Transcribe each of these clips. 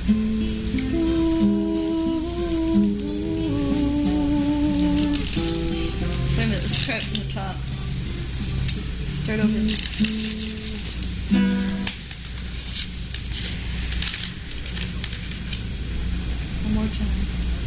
Wait a minute, let's try it from the top. Start over. One more time.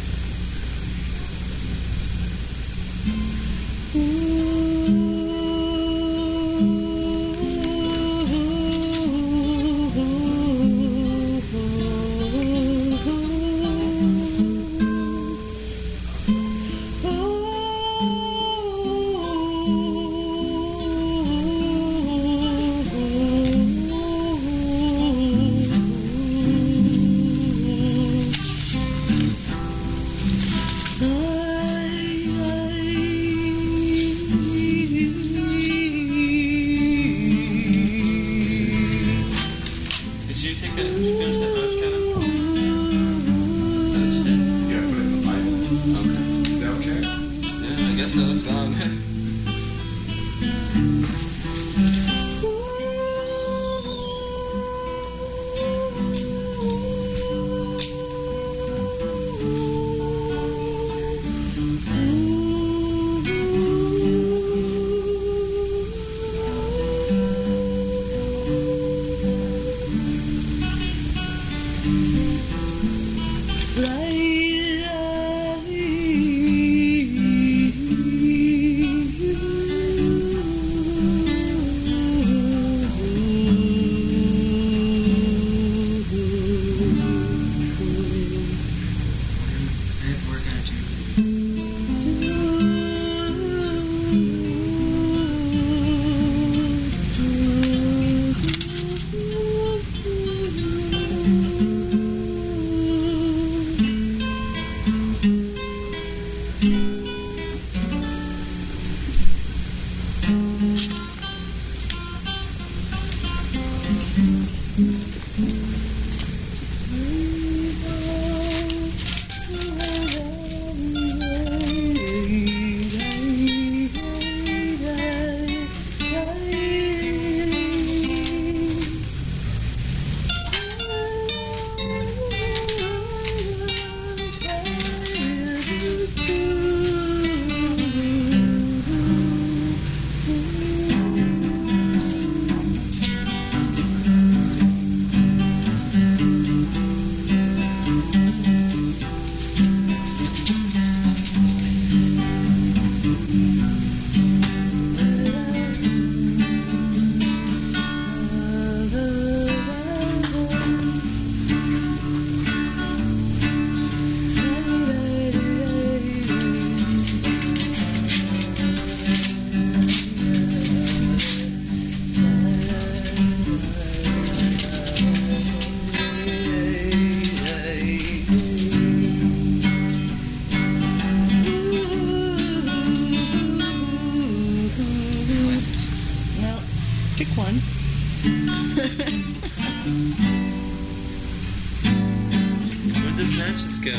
Where'd the snatches go?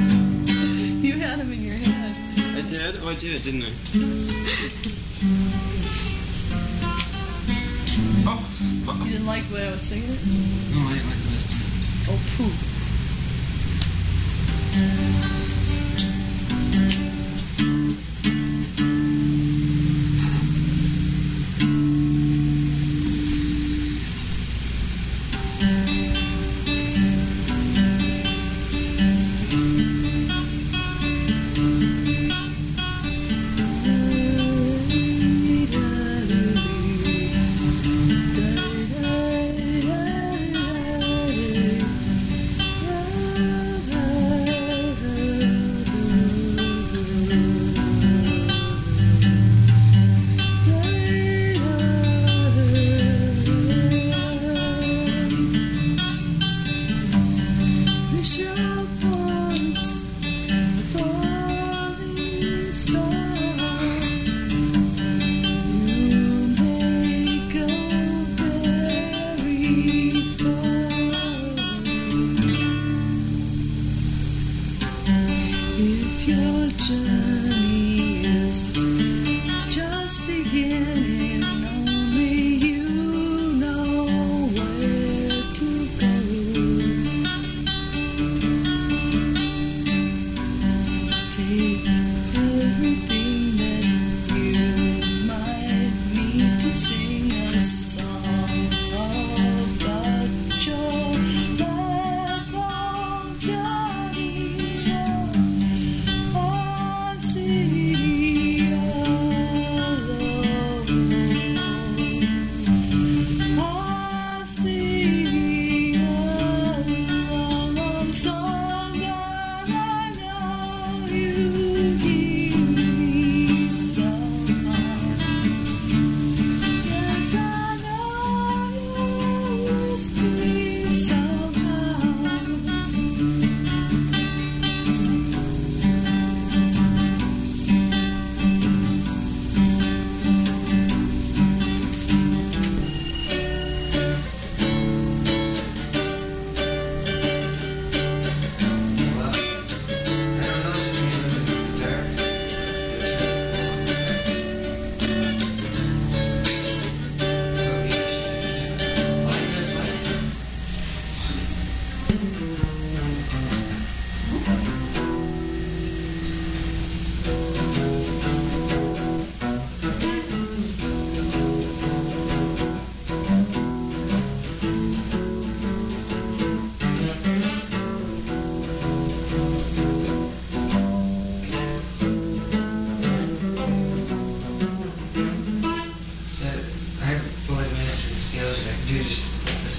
You had them in your head. I did? Oh, I did, didn't I? Oh! You didn't like the way I was singing it? No, I didn't like the way it went. Oh, poo.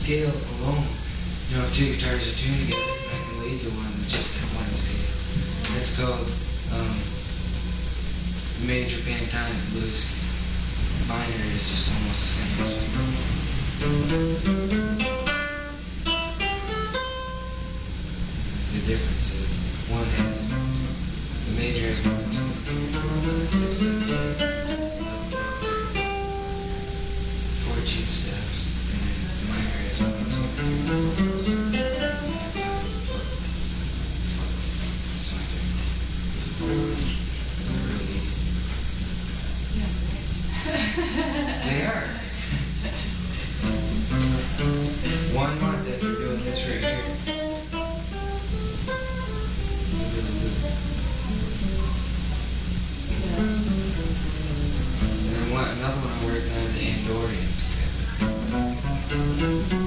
scale alone, you know, if two guitars are tuned together, I can lead to one with just that one scale. That's called major pentatonic blues scale. Minor is just almost the same. The difference is one has the major has 1, 2, 3, 4, 5, 6, 7, 8, 14 steps, and the minor has 1, 2, 3, 4, 6, 7, 8, 12. That's my favorite. Real easy. They are. 1 month after doing this right here. Really good. And then another one I'm working on is the Andorian scale.